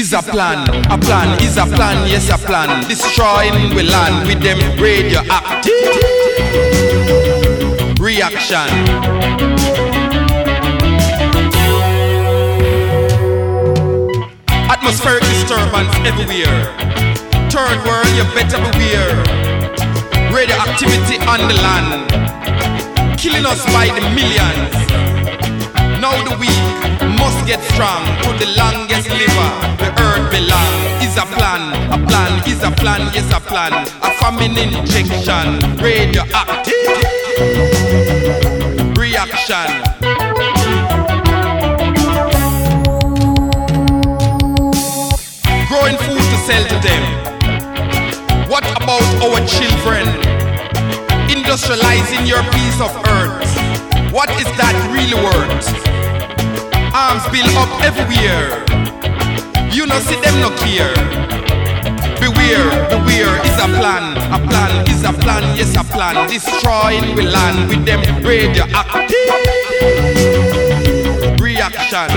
is a plan, is a plan, yes a plan. Destroying we land with them radioactive reaction. Atmospheric disturbance everywhere. Third world, you better beware. Radioactivity on the land, killing us by the millions. Now the weak must get strong. To the longest liver, the earth belong. Is a plan, is a plan, yes a plan. A famine injection, radioactive reaction. Growing food to sell to them. What about our children? Industrializing your piece of earth. What is that really worth? Arms build up everywhere. You know see them no care. Beware, beware, is a plan, is a plan, yes a plan. Destroying we land with them radioactive reaction.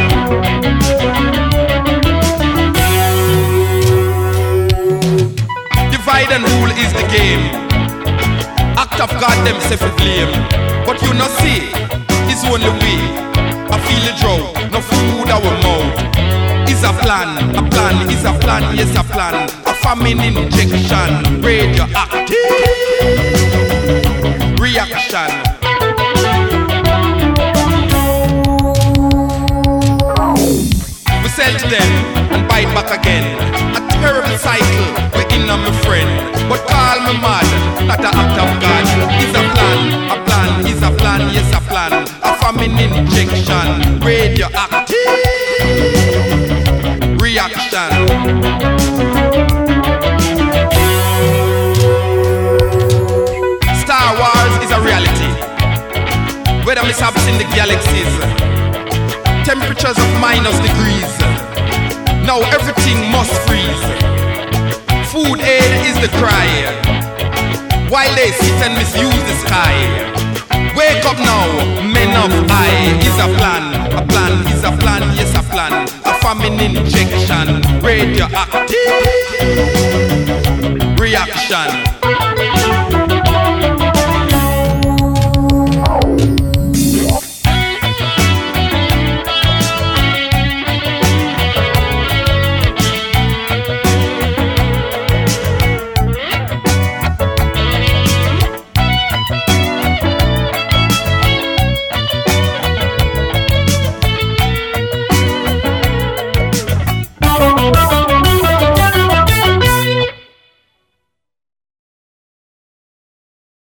Divide and rule is the game. Act of God them say for blame. But you not see, it's only way. I feel the drought, no food our mouth. Is a plan, is a plan, yes a plan. A famine injection, radioactive reaction. We sell to them and buy it back again. A terrible cycle, we're in on my friend. But call me mad, not an act of God. Is a plan, is a plan, yes a plan. A famine injection, radioactive reaction. Star Wars is a reality. Weather mishaps in the galaxies. Temperatures of -degrees. Now everything must freeze. Food aid is the cry, while they sit and misuse the sky. Wake up now, men of high. Is a plan, is a plan, yes a plan. A famine injection, radioactive